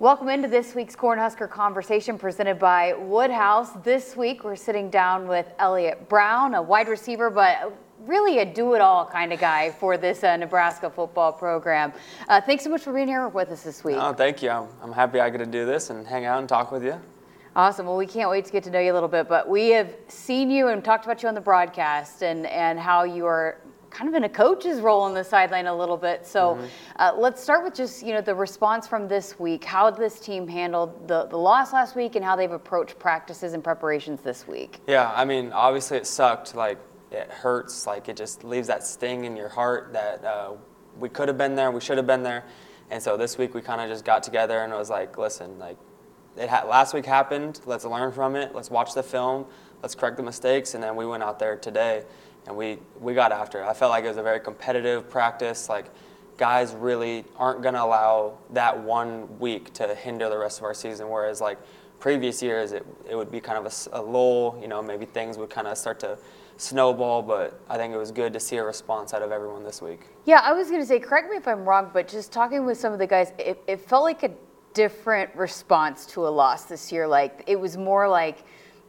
Welcome into this week's Cornhusker Conversation presented by Woodhouse. This week we're sitting down with Elliott Brown, a wide receiver, but really a do-it-all kind of guy for this Nebraska football program. Thanks so much for being here with us this week. Oh, thank you. I'm happy I get to do this and hang out and talk with you. Awesome. Well, we can't wait to get to know you a little bit, but we have seen you and talked about you on the broadcast and how you are kind of in a coach's role on the sideline a little bit. So let's start with just, the response from this week, how this team handled the loss last week and how they've approached practices and preparations this week. Yeah, I mean, obviously it sucked. Like, it hurts. Like, it just leaves that sting in your heart that we could have been there, we should have been there. And so this week we kind of just got together and it was like, listen, like, last week happened, let's learn from it, let's watch the film, let's correct the mistakes, and then we went out there today and we got after it. I felt like it was a very competitive practice. Like, guys really aren't going to allow that 1 week to hinder the rest of our season, whereas like previous years it would be kind of a lull, maybe things would kind of start to snowball, but I think it was good to see a response out of everyone this week. Yeah, I was going to say, correct me if I'm wrong, but just talking with some of the guys, it felt like a different response to a loss this year. Like, it was more like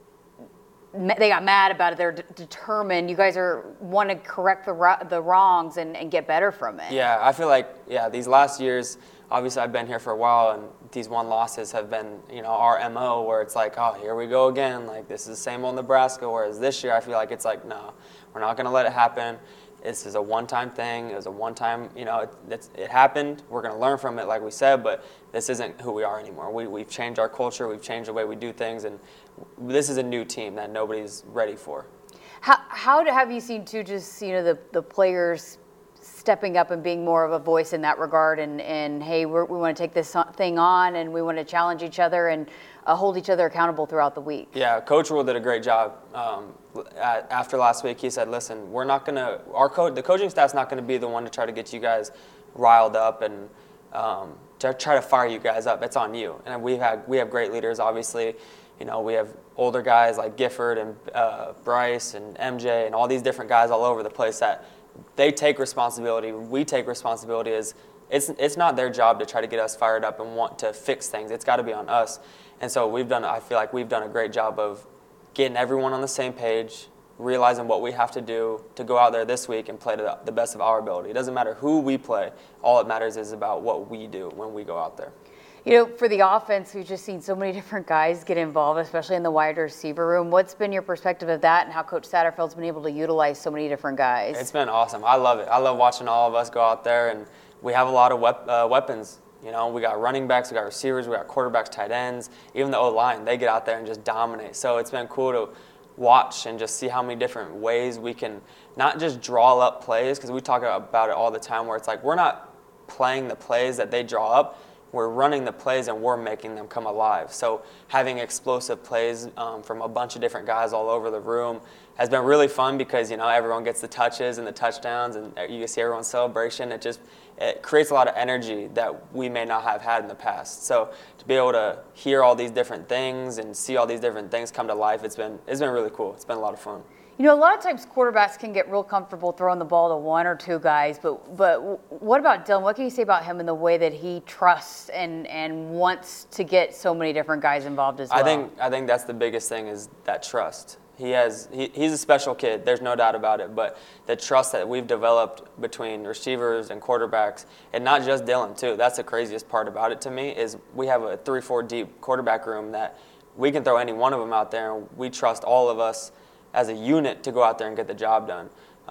they got mad about it. They're determined. You guys want to correct the wrongs and get better from it. Yeah, I feel like, these last years, obviously I've been here for a while, and these one losses have been, our MO, where it's like, oh, here we go again. Like, this is the same old Nebraska, whereas this year I feel like it's like, no, we're not going to let it happen. This is a one-time thing. It was a one-time, it happened. We're going to learn from it, like we said, but this isn't who we are anymore. We've changed our culture. We've changed the way we do things, and this is a new team that nobody's ready for. How have you seen, too, just, the players stepping up and being more of a voice in that regard and hey, we want to take this thing on and we want to challenge each other and hold each other accountable throughout the week? Yeah, Coach Rule did a great job. After last week, he said, listen, we're not going to, the coaching staff's not going to be the one to try to get you guys riled up and to try to fire you guys up. It's on you. And we have great leaders, obviously. We have older guys like Gifford and Bryce and MJ and all these different guys all over the place that they take responsibility. We take responsibility as it's not their job to try to get us fired up and want to fix things. It's got to be on us. And so I feel like we've done a great job of getting everyone on the same page, realizing what we have to do to go out there this week and play to the best of our ability. It doesn't matter who we play. All it matters is about what we do when we go out there. For the offense, we've just seen so many different guys get involved, especially in the wide receiver room. What's been your perspective of that and how Coach Satterfield's been able to utilize so many different guys? It's been awesome. I love it. I love watching all of us go out there, and we have a lot of weapons. We got running backs, we got receivers, we got quarterbacks, tight ends, even the O-line. They get out there and just dominate. So it's been cool to watch and just see how many different ways we can not just draw up plays, because we talk about it all the time where it's like we're not playing the plays that they draw up. We're running the plays and we're making them come alive. So having explosive plays from a bunch of different guys all over the room has been really fun because, everyone gets the touches and the touchdowns and you can see everyone's celebration. It creates a lot of energy that we may not have had in the past. So to be able to hear all these different things and see all these different things come to life, it's been really cool. It's been a lot of fun. A lot of times quarterbacks can get real comfortable throwing the ball to one or two guys, but what about Dylan? What can you say about him and the way that he trusts and wants to get so many different guys involved as well? I think that's the biggest thing is that trust. He's a special kid, there's no doubt about it, but the trust that we've developed between receivers and quarterbacks, and not just Dylan too, that's the craziest part about it to me, is we have a 3-4 deep quarterback room that we can throw any one of them out there, and we trust all of us as a unit to go out there and get the job done.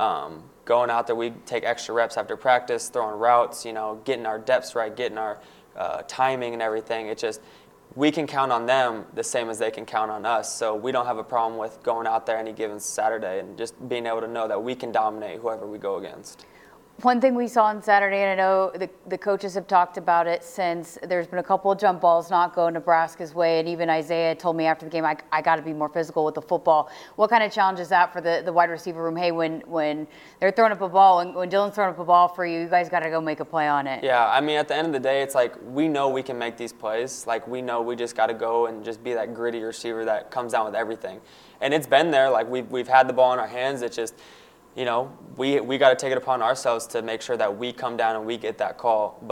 Going out there, we take extra reps after practice, throwing routes, getting our depths right, getting our timing and everything. It's just, we can count on them the same as they can count on us. So we don't have a problem with going out there any given Saturday and just being able to know that we can dominate whoever we go against. One thing we saw on Saturday, and I know the coaches have talked about it since there's been a couple of jump balls not go Nebraska's way, and even Isaiah told me after the game, I got to be more physical with the football. What kind of challenge is that for the wide receiver room? Hey, when they're throwing up a ball, and when Dylan's throwing up a ball for you, you guys got to go make a play on it. Yeah, I mean, at the end of the day, it's like we know we can make these plays. Like, we know we just got to go and just be that gritty receiver that comes down with everything. And it's been there. Like, we've had the ball in our hands. It's just, we got to take it upon ourselves to make sure that we come down and we get that call. But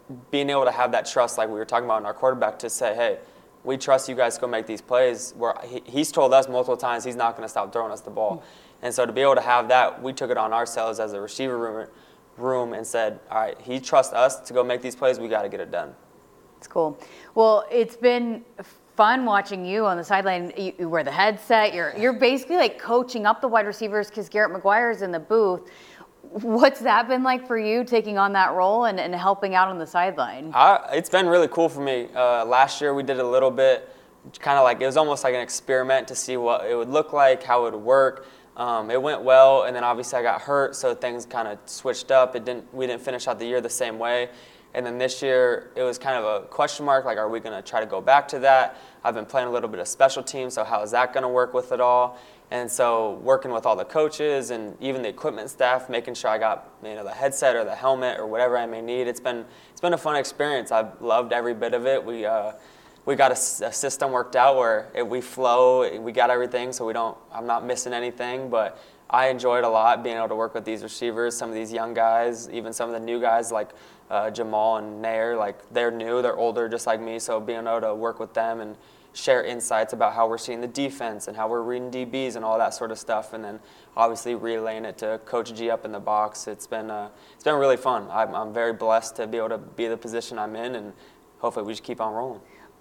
being able to have that trust, like we were talking about in our quarterback, to say, hey, we trust you guys to go make these plays, where he's told us multiple times he's not going to stop throwing us the ball. And so to be able to have that, we took it on ourselves as a receiver room and said, all right, he trusts us to go make these plays, we got to get it done. It's cool. Well, it's been fun watching you on the sideline. You wear the headset. You're basically like coaching up the wide receivers because Garrett McGuire's in the booth. What's that been like for you, taking on that role and helping out on the sideline? It's been really cool for me. Last year we did a little bit, kind of like, it was almost like an experiment to see what it would look like, how it would work. It went well, and then obviously I got hurt, so things kind of switched up. We didn't finish out the year the same way. And then this year, it was kind of a question mark, like, are we going to try to go back to that? I've been playing a little bit of special teams, so how is that going to work with it all? And so working with all the coaches and even the equipment staff, making sure I got the headset or the helmet or whatever I may need. It's been a fun experience. I've loved every bit of it. We got a system worked out where we flow, we got everything, so I'm not missing anything, but I enjoyed a lot being able to work with these receivers, some of these young guys, even some of the new guys like Jamal and Nair. Like, they're new, they're older just like me, so being able to work with them and share insights about how we're seeing the defense and how we're reading DBs and all that sort of stuff, and then obviously relaying it to Coach G up in the box. It's been really fun. I'm very blessed to be able to be the position I'm in, and hopefully we just keep on rolling.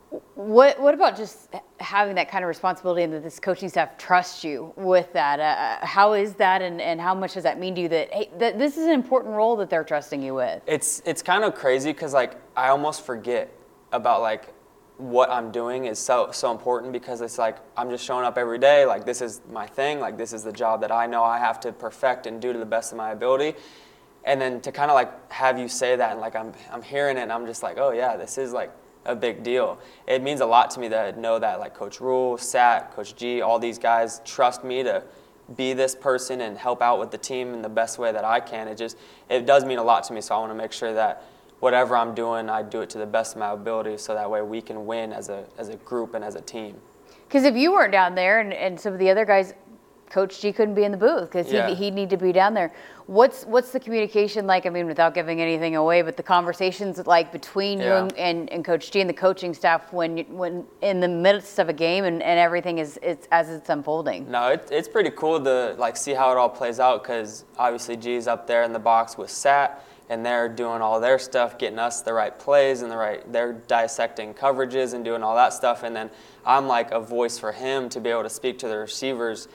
What about just having that kind of responsibility and that this coaching staff trusts you with that? How is that, and how much does that mean to you that, hey, that this is an important role that they're trusting you with? It's kind of crazy because, like, I almost forget about, like, what I'm doing is so important, because it's like I'm just showing up every day. Like, this is my thing. Like, this is the job that I know I have to perfect and do to the best of my ability. And then to kind of like have you say that, and like I'm hearing it, and I'm just like, oh yeah, this is like a big deal. It means a lot to me that I know that, like, Coach Rule, Sat, Coach G, all these guys trust me to be this person and help out with the team in the best way that I can. It does mean a lot to me, so I want to make sure that whatever I'm doing, I do it to the best of my ability, so that way we can win as a group and as a team. Because if you weren't down there and some of the other guys, Coach G couldn't be in the booth because he'd need to be down there. What's the communication like? I mean, without giving anything away, but the conversations like between you and Coach G and the coaching staff when in the midst of a game and everything is as it's unfolding. No, it's pretty cool to like see how it all plays out, because obviously G's up there in the box with Sat, and they're doing all their stuff, getting us the right plays and they're dissecting coverages and doing all that stuff, and then I'm like a voice for him to be able to speak to the receivers.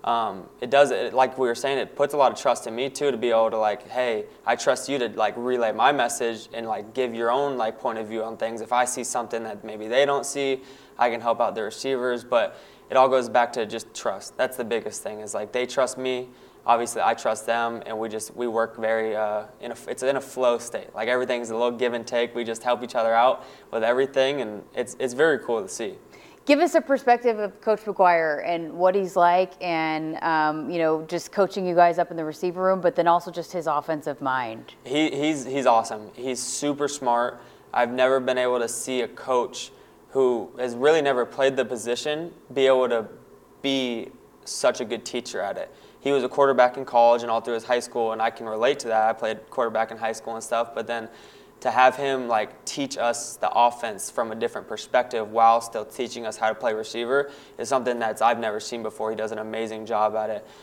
Like we were saying, it puts a lot of trust in me too, to be able to like, hey, I trust you to like relay my message and like give your own like point of view on things. If I see something that maybe they don't see, I can help out the receivers. But it all goes back to just trust. That's the biggest thing, is like they trust me. Obviously, I trust them, and we work very it's in a flow state. Like, everything's a little give and take. We just help each other out with everything, and it's very cool to see. Give us a perspective of Coach McGuire and what he's like, and just coaching you guys up in the receiver room, but then also just his offensive mind. He's awesome. He's super smart. I've never been able to see a coach who has really never played the position be able to be such a good teacher at it. He was a quarterback in college and all through his high school, and I can relate to that. I played quarterback in high school and stuff, but then to have him like teach us the offense from a different perspective while still teaching us how to play receiver is something that I've never seen before. He does an amazing job at it.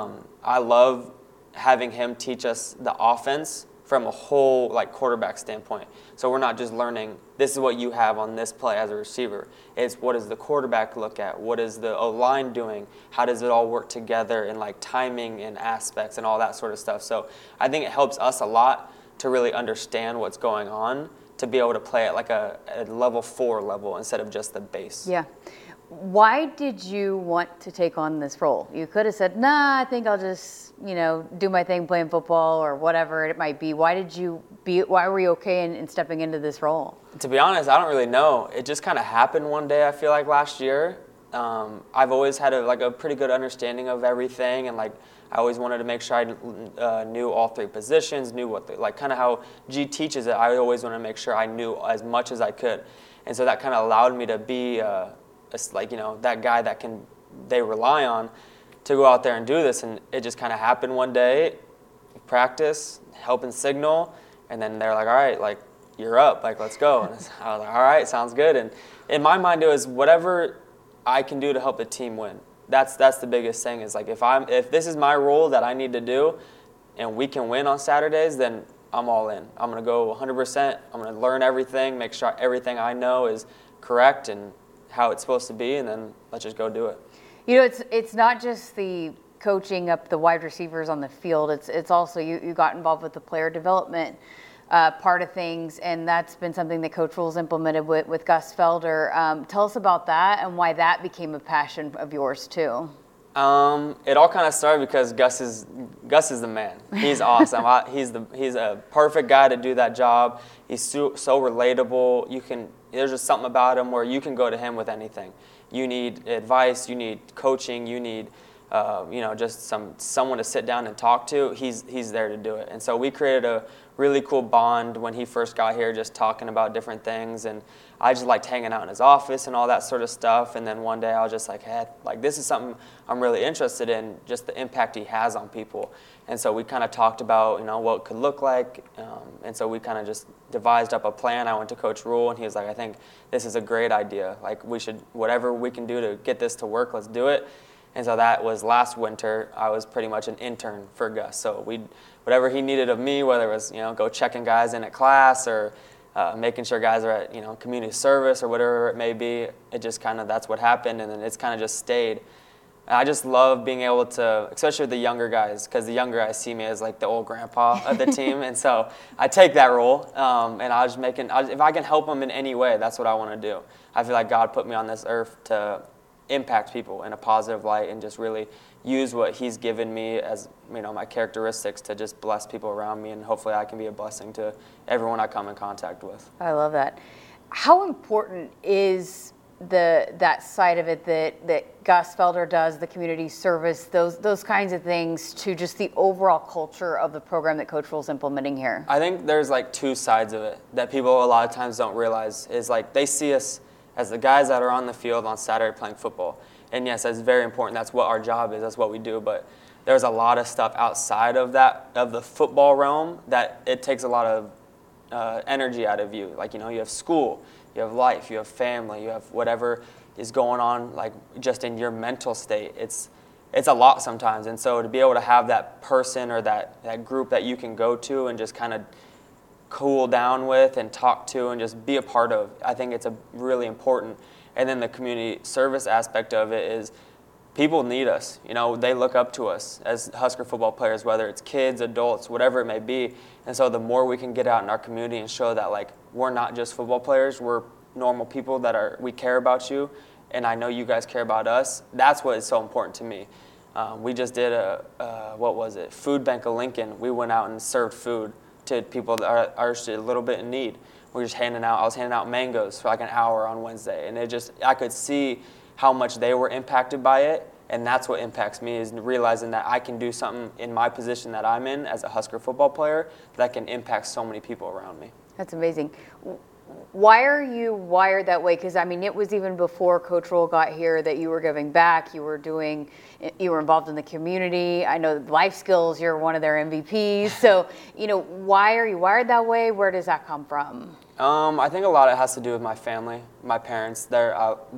I love having him teach us the offense from a whole like quarterback standpoint. So we're not just learning, this is what you have on this play as a receiver. It's what does the quarterback look at? What is the O-line doing? How does it all work together in like timing and aspects and all that sort of stuff. So I think it helps us a lot to really understand what's going on, to be able to play at like a level 4 level instead of just the base. Yeah. Why did you want to take on this role? You could have said, nah, I think I'll just, do my thing playing football or whatever it might be. Why were you okay in stepping into this role? To be honest, I don't really know. It just kind of happened one day, I feel like, last year. I've always had a pretty good understanding of everything, and like I always wanted to make sure I knew all 3 positions, knew what kind of how G teaches it. I always wanted to make sure I knew as much as I could, and so that kind of allowed me to be that guy that they rely on to go out there and do this. And it just kind of happened one day, practice, helping signal, and then they're like, all right, like you're up, like, let's go. And I was like, all right, sounds good. And in my mind, it was whatever I can do to help the team win. That's the biggest thing is like, if this is my role that I need to do and we can win on Saturdays, then I'm all in. I'm going to go 100%. I'm going to learn everything, make sure everything I know is correct and how it's supposed to be, and then let's just go do it. It's not just the coaching up the wide receivers on the field. It's also you got involved with the player development part of things, and that's been something that Coach Rhule's implemented with Gus Felder. Tell us about that and why that became a passion of yours too. It all kind of started because Gus is the man. He's awesome. He's a perfect guy to do that job. He's so relatable. There's just something about him where you can go to him with anything. You need advice. You need coaching. You need just someone to sit down and talk to. He's there to do it. And so we created a really cool bond when he first got here, just talking about different things. And I just liked hanging out in his office and all that sort of stuff. And then one day I was just like, hey, like this is something I'm really interested in, just the impact he has on people. And so we kind of talked about, what it could look like. And so we kind of just devised up a plan. I went to Coach Rhule and he was like, I think this is a great idea. Like whatever we can do to get this to work, let's do it. And so that was last winter. I was pretty much an intern for Gus. So whatever he needed of me, whether it was, go checking guys in at class or making sure guys are at, community service or whatever it may be, it just kind of, that's what happened. And then it's kind of just stayed. And I just love being able to, especially with the younger guys, because the younger guys see me as like the old grandpa of the team. And so I take that role and if I can help them in any way, that's what I want to do. I feel like God put me on this earth to impact people in a positive light and just really use what he's given me as my characteristics to just bless people around me, and hopefully I can be a blessing to everyone I come in contact with. I love that. How important is that side of it that Gus Felder does, the community service, those kinds of things, to just the overall culture of the program that Coach Rhule's implementing here? I think there's like two sides of it that people a lot of times don't realize is like they see us as the guys that are on the field on Saturday playing football. And yes, that's very important. That's what our job is. That's what we do. But there's a lot of stuff outside of that, of the football realm, that it takes a lot of energy out of you. Like, you have school, you have life, you have family, you have whatever is going on, like just in your mental state. It's a lot sometimes. And so to be able to have that person or that group that you can go to and just kind of cool down with and talk to and just be a part of, I think it's a really important. And then the community service aspect of it is people need us. They look up to us as Husker football players, whether it's kids, adults, whatever it may be. And so the more we can get out in our community and show that like we're not just football players, we're normal people we care about you, and I know you guys care about us. That's what is so important to me. We just did Food Bank of Lincoln. We went out and served food to people that are just a little bit in need. I was handing out mangoes for like an hour on Wednesday, and I could see how much they were impacted by it, and that's what impacts me, is realizing that I can do something in my position that I'm in as a Husker football player that can impact so many people around me. That's amazing. Why are you wired that way? Because, it was even before Coach Rhule got here that you were giving back. You were involved in the community. I know life skills, you're one of their MVPs. So, why are you wired that way? Where does that come from? I think a lot of it has to do with my family, my parents. They're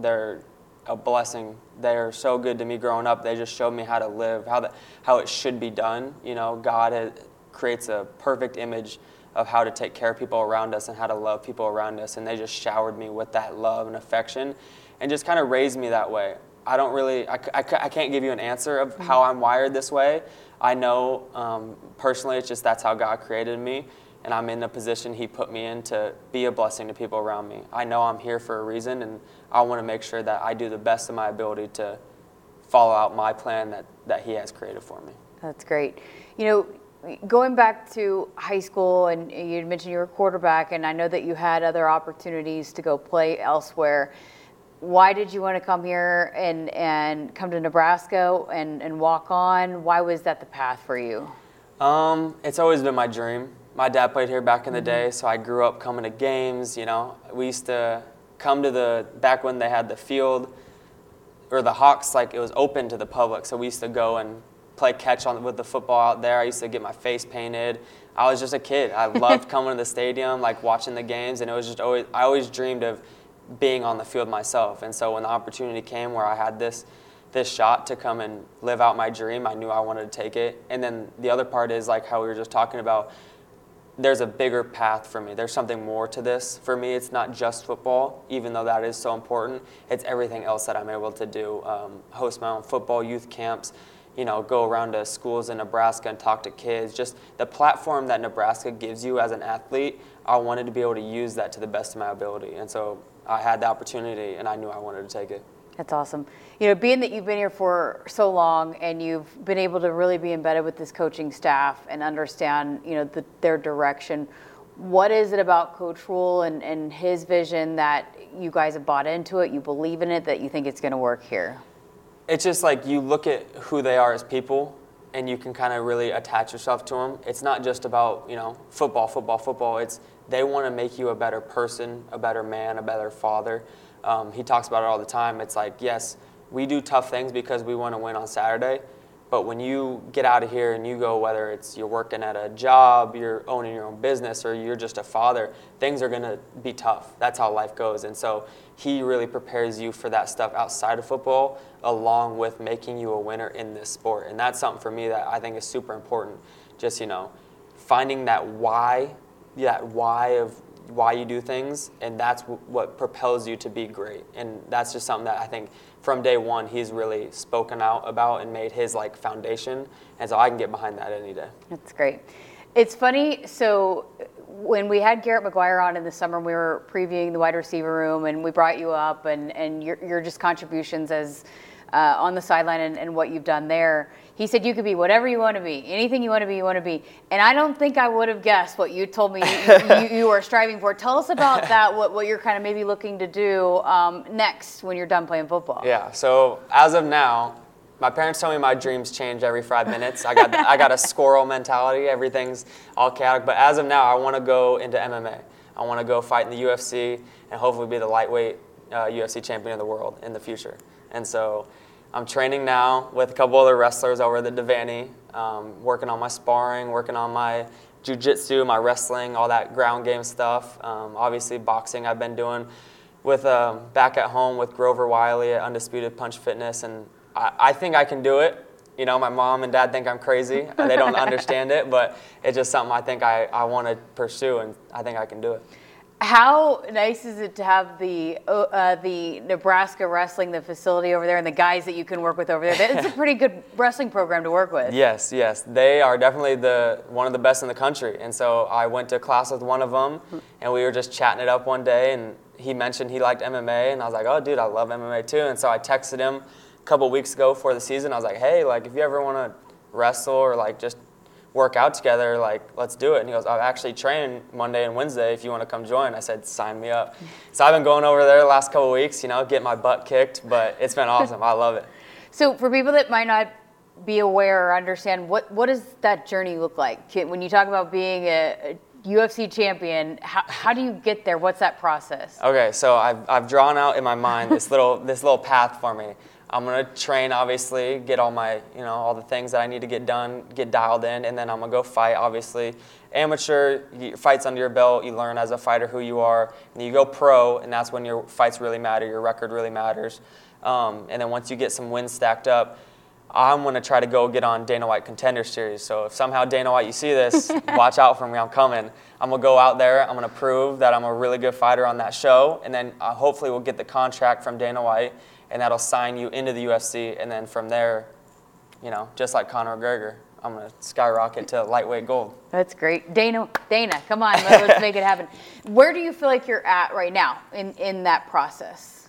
a blessing. They're so good to me growing up. They just showed me how to live, how it should be done. God creates a perfect image of how to take care of people around us and how to love people around us, and they just showered me with that love and affection and just kind of raised me that way. I can't give you an answer of how I'm wired this way. I know personally it's just that's how God created me, and I'm in the position he put me in to be a blessing to people around me. I know I'm here for a reason, and I want to make sure that I do the best of my ability to follow out my plan that he has created for me. That's great. Going back to high school, and you mentioned you were a quarterback, and I know that you had other opportunities to go play elsewhere. Why did you want to come here and come to Nebraska and walk on? Why was that the path for you? It's always been my dream. My dad played here back in the day, so I grew up coming to games. We used to come to back when they had the field, or the Hawks, like it was open to the public, so we used to go and play catch with the football out there. I used to get my face painted. I was just a kid. I loved coming to the stadium, like watching the games, and it was just always, I always dreamed of being on the field myself. And so when the opportunity came where I had this shot to come and live out my dream, I knew I wanted to take it. And then the other part is like how we were just talking about, there's a bigger path for me. There's something more to this. For me, it's not just football, even though that is so important. It's everything else that I'm able to do. Host my own football youth camps, go around to schools in Nebraska and talk to kids. Just the platform that Nebraska gives you as an athlete, I wanted to be able to use that to the best of my ability. And so I had the opportunity, and I knew I wanted to take it. That's awesome. Being that you've been here for so long and you've been able to really be embedded with this coaching staff and understand, their direction, what is it about Coach Rhule and his vision that you guys have bought into it, you believe in it, that you think it's going to work here? It's just like you look at who they are as people and you can kind of really attach yourself to them. It's not just about, football. It's they want to make you a better person, a better man, a better father. He talks about it all the time. It's like, yes, we do tough things because we want to win on Saturday, but when you get out of here and you go, whether it's you're working at a job, you're owning your own business, or you're just a father, things are going to be tough. That's how life goes. And so he really prepares you for that stuff outside of football, along with making you a winner in this sport. And that's something for me that I think is super important. Just, finding that why of why you do things, and that's what propels you to be great. And that's just something that I think from day one he's really spoken out about and made his foundation, and so I can get behind that any day. That's great. It's funny, so when we had Garrett McGuire on in the summer, we were previewing the wide receiver room, and we brought you up and your just contributions as on the sideline and what you've done there. He said you could be whatever you want to be, anything you want to be. And I don't think I would have guessed what you told me you were striving for. Tell us about that, what you're kind of maybe looking to do next when you're done playing football. Yeah, so as of now, my parents tell me my dreams change every 5 minutes. I got a squirrel mentality. Everything's all chaotic. But as of now, I want to go into MMA. I want to go fight in the UFC and hopefully be the lightweight UFC champion of the world in the future. And so I'm training now with a couple other wrestlers over at the Devaney, working on my sparring, working on my jiu-jitsu, my wrestling, all that ground game stuff. Obviously, boxing I've been doing with back at home with Grover Wiley at Undisputed Punch Fitness, and I think I can do it. My mom and dad think I'm crazy. They don't understand it, but it's just something I think I want to pursue, and I think I can do it. How nice is it to have the Nebraska wrestling, the facility over there, and the guys that you can work with over there? It's a pretty good wrestling program to work with. Yes. They are definitely one of the best in the country. And so I went to class with one of them, and we were just chatting it up one day, and he mentioned he liked MMA, and I was like, oh, dude, I love MMA too. And so I texted him a couple weeks ago before the season. I was like, hey, if you ever want to wrestle or just work out together, let's do it. And he goes, I'm actually training Monday and Wednesday if you want to come join. I said, sign me up. So I've been going over there the last couple of weeks, getting my butt kicked, but it's been awesome. I love it. So for people that might not be aware or understand, what does that journey look like? When you talk about being a UFC champion, how do you get there? What's that process? Okay, so I've drawn out in my mind this little path for me. I'm going to train, obviously, get all my, all the things that I need to get done, get dialed in, and then I'm going to go fight, obviously. Amateur, fights under your belt, you learn as a fighter who you are. And you go pro, and that's when your fights really matter, your record really matters. And then once you get some wins stacked up, I'm going to try to go get on Dana White Contender Series. So if somehow Dana White, you see this, watch out for me, I'm coming. I'm going to go out there, I'm going to prove that I'm a really good fighter on that show, and then hopefully we'll get the contract from Dana White, and that'll sign you into the UFC, and then from there, just like Conor McGregor, I'm going to skyrocket to lightweight gold. That's great. Dana, come on, let's make it happen. Where do you feel like you're at right now in that process?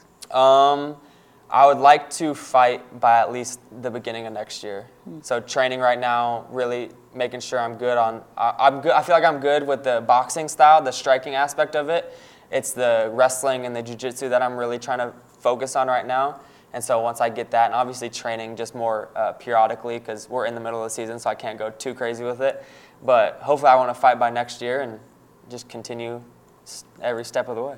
I would like to fight by at least the beginning of next year. So training right now, really making sure I'm good on I'm good. I feel like I'm good with the boxing style, the striking aspect of it. It's the wrestling and the jiu-jitsu that I'm really trying to focus on right now. And so once I get that, and obviously training just more periodically because we're in the middle of the season, so I can't go too crazy with it. But hopefully I want to fight by next year and just continue every step of the way.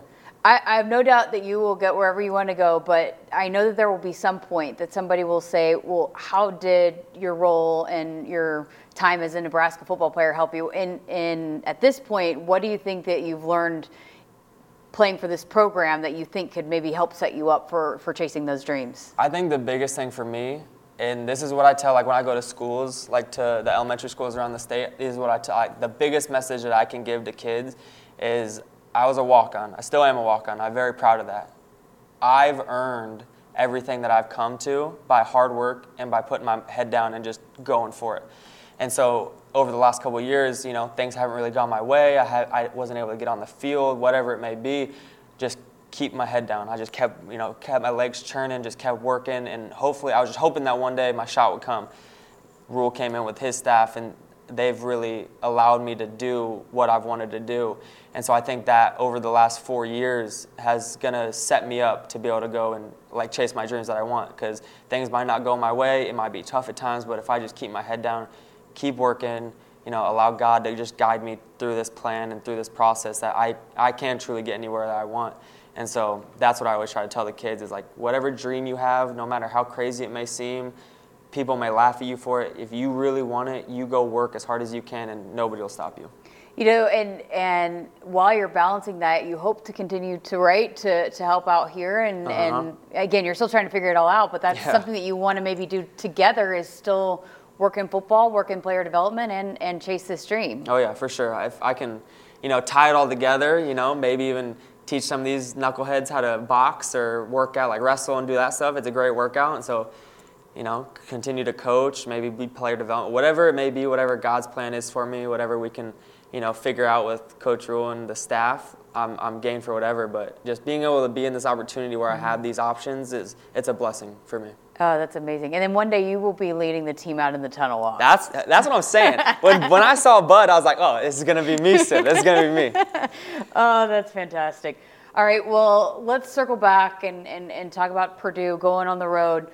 I have no doubt that you will get wherever you want to go, but I know that there will be some point that somebody will say, well, how did your role and your time as a Nebraska football player help you? And at this point, what do you think that you've learned playing for this program that you think could maybe help set you up for chasing those dreams? I think the biggest thing for me, and this is what I tell, like when I go to schools, like to the elementary schools around the state, is what I tell, like, the biggest message that I can give to kids is I was a walk-on. I still am a walk-on. I'm very proud of that. I've earned everything that I've come to by hard work and by putting my head down and just going for it. And so over the last couple of years, you know, things haven't really gone my way. I wasn't able to get on the field, whatever it may be. Just keep my head down. I just kept my legs churning, just kept working, and hopefully I was just hoping that one day my shot would come. Rule came in with his staff, and they've really allowed me to do what I've wanted to do. And so I think that over the last 4 years has gonna set me up to be able to go and like chase my dreams that I want, because things might not go my way. It might be tough at times, but if I just keep my head down, keep working, you know, allow God to just guide me through this plan and through this process, that I can truly get anywhere that I want. And so that's what I always try to tell the kids is like, whatever dream you have, no matter how crazy it may seem, people may laugh at you for it. If you really want it, you go work as hard as you can and nobody will stop you. You know, and while you're balancing that, you hope to continue to write to help out here. And again, you're still trying to figure it all out, but that's something that you want to maybe do together, is still work in football, work in player development, and chase this dream. Oh, yeah, for sure. If I can, you know, tie it all together, you know, maybe even teach some of these knuckleheads how to box or work out, like wrestle and do that stuff. It's a great workout. And so, you know, continue to coach, maybe be player development, whatever it may be, whatever God's plan is for me, whatever we can, you know, figure out with Coach Rule and the staff, I'm game for whatever. But just being able to be in this opportunity where I have these options it's a blessing for me. Oh, that's amazing. And then one day you will be leading the team out in the tunnel walk. That's what I'm saying. When I saw Bud, I was like, oh, this is going to be me soon. This is going to be me. Oh, that's fantastic. All right, well, let's circle back and talk about Purdue going on the road.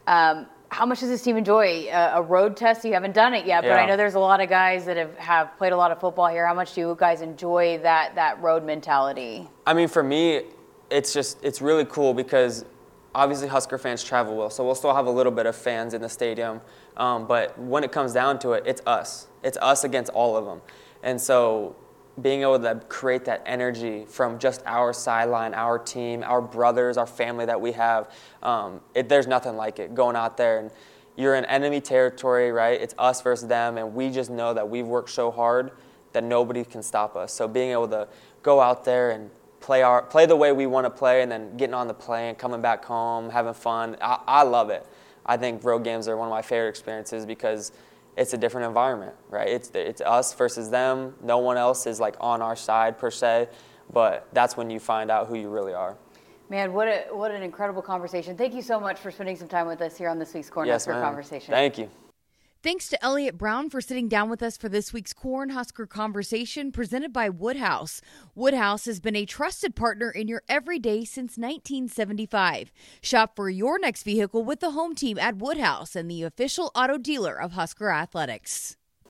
How much does this team enjoy a road test? You haven't done it yet, but I know there's a lot of guys that have played a lot of football here. How much do you guys enjoy that road mentality? I mean, for me, it's really cool because obviously Husker fans travel well, so we'll still have a little bit of fans in the stadium. But when it comes down to it, it's us. It's us against all of them. And so being able to create that energy from just our sideline, our team, our brothers, our family that we have, there's nothing like it. Going out there and you're in enemy territory, right? It's us versus them, and we just know that we've worked so hard that nobody can stop us. So being able to go out there and play the way we want to play, and then getting on the plane, coming back home, having fun, I love it. I think road games are one of my favorite experiences because it's a different environment, right? It's us versus them. No one else is like on our side per se, but that's when you find out who you really are. Man, what an incredible conversation. Thank you so much for spending some time with us here on this week's Cornhusker Conversation. Thank you. Thanks to Elliott Brown for sitting down with us for this week's Cornhusker Conversation presented by Woodhouse. Woodhouse has been a trusted partner in your everyday since 1975. Shop for your next vehicle with the home team at Woodhouse and the official auto dealer of Husker Athletics.